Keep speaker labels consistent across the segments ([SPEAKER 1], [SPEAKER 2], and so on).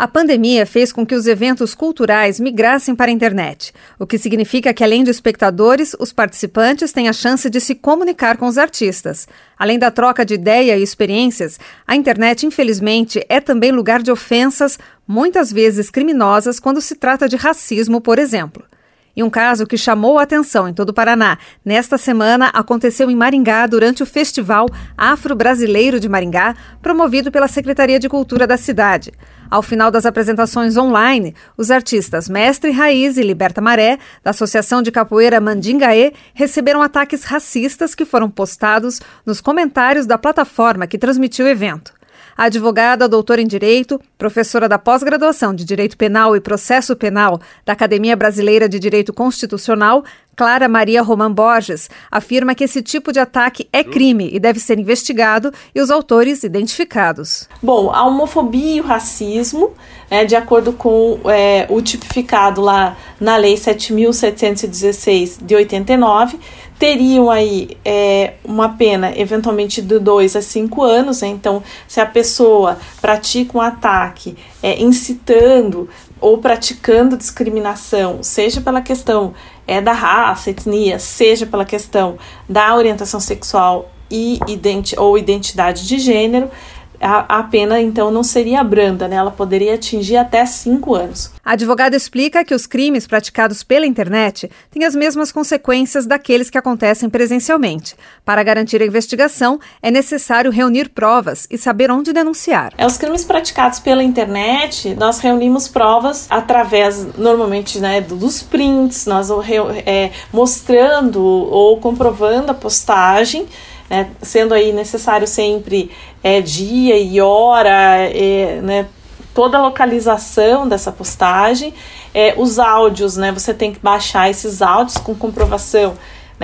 [SPEAKER 1] A pandemia fez com que os eventos culturais migrassem para a internet, o que significa que, além de espectadores, os participantes têm a chance de se comunicar com os artistas. Além da troca de ideia e experiências, a internet, infelizmente, é também lugar de ofensas, muitas vezes criminosas, quando se trata de racismo, por exemplo. E um caso que chamou a atenção em todo o Paraná nesta semana aconteceu em Maringá durante o Festival Afro-Brasileiro de Maringá, promovido pela Secretaria de Cultura da cidade. Ao final das apresentações online, os artistas Mestre Raiz e Liberta Maré, da Associação de Capoeira Mandingaê, receberam ataques racistas que foram postados nos comentários da plataforma que transmitiu o evento. A advogada, doutora em Direito, professora da pós-graduação de Direito Penal e Processo Penal da Academia Brasileira de Direito Constitucional, Clara Maria Roman Borges, afirma que esse tipo de ataque é crime e deve ser investigado e os autores identificados.
[SPEAKER 2] Bom, a homofobia e o racismo, de acordo com o tipificado lá na Lei 7.716 de 89, teriam aí uma pena eventualmente de 2 a 5 anos, né? Então, se a pessoa pratica um ataque incitando ou praticando discriminação, seja pela questão da raça, etnia, seja pela questão da orientação sexual ou identidade de gênero, a pena, então, não seria branda, né? Ela poderia atingir até 5 anos.
[SPEAKER 1] A advogada explica que os crimes praticados pela internet têm as mesmas consequências daqueles que acontecem presencialmente. Para garantir a investigação, é necessário reunir provas e saber onde denunciar.
[SPEAKER 2] Os crimes praticados pela internet, nós reunimos provas através, normalmente, dos prints, nós mostrando ou comprovando a postagem, sendo aí necessário sempre dia e hora, toda a localização dessa postagem, os áudios, você tem que baixar esses áudios com comprovação,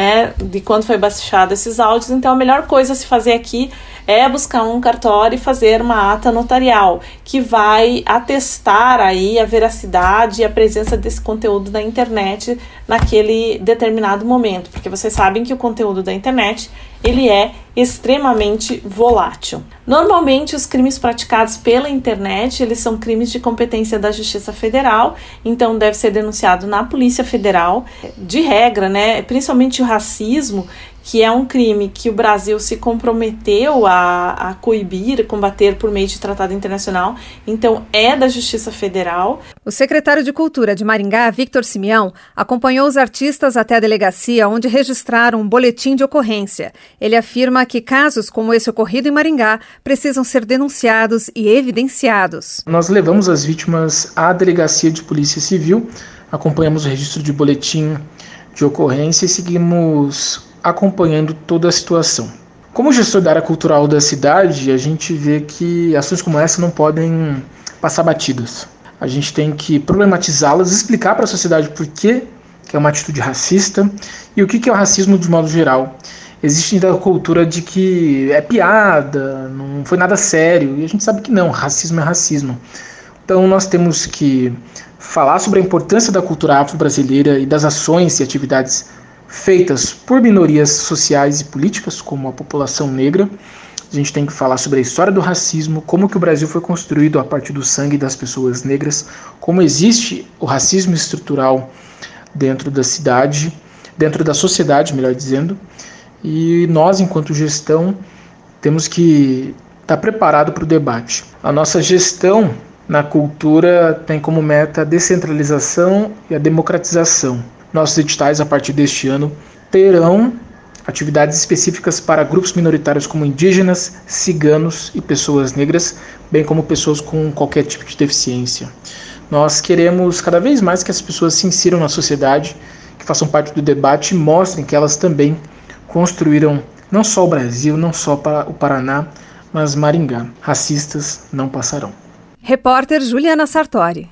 [SPEAKER 2] de quando foi baixado esses áudios. Então a melhor coisa a se fazer aqui é buscar um cartório e fazer uma ata notarial, que vai atestar aí a veracidade e a presença desse conteúdo da internet naquele determinado momento, porque vocês sabem que o conteúdo da internet ele é extremamente volátil. Normalmente, os crimes praticados pela internet, eles são crimes de competência da Justiça Federal, então deve ser denunciado na Polícia Federal. De regra, principalmente o racismo, que é um crime que o Brasil se comprometeu a coibir, combater por meio de tratado internacional, então é da Justiça Federal.
[SPEAKER 1] O secretário de Cultura de Maringá, Victor Simeão, acompanhou os artistas até a delegacia, onde registraram um boletim de ocorrência. Ele afirma que casos como esse ocorrido em Maringá precisam ser denunciados e evidenciados.
[SPEAKER 3] Nós levamos as vítimas à delegacia de Polícia Civil, acompanhamos o registro de boletim de ocorrência e seguimos acompanhando toda a situação. Como gestor da área cultural da cidade, a gente vê que ações como essa não podem passar batidas. A gente tem que problematizá-las, explicar para a sociedade por que é uma atitude racista e o que é o racismo de modo geral. Existe ainda a cultura de que é piada, não foi nada sério, e a gente sabe que não, racismo é racismo. Então nós temos que falar sobre a importância da cultura afro-brasileira e das ações e atividades feitas por minorias sociais e políticas, como a população negra. A gente tem que falar sobre a história do racismo, como que o Brasil foi construído a partir do sangue das pessoas negras, como existe o racismo estrutural dentro da cidade, dentro da sociedade, melhor dizendo. E nós, enquanto gestão, temos que estar preparado para o debate. A nossa gestão na cultura tem como meta a descentralização e a democratização. Nossos editais, a partir deste ano, terão atividades específicas para grupos minoritários como indígenas, ciganos e pessoas negras, bem como pessoas com qualquer tipo de deficiência. Nós queremos cada vez mais que as pessoas se insiram na sociedade, que façam parte do debate e mostrem que elas também construíram não só o Brasil, não só o Paraná, mas Maringá. Racistas não passarão.
[SPEAKER 1] Repórter Juliana Sartori.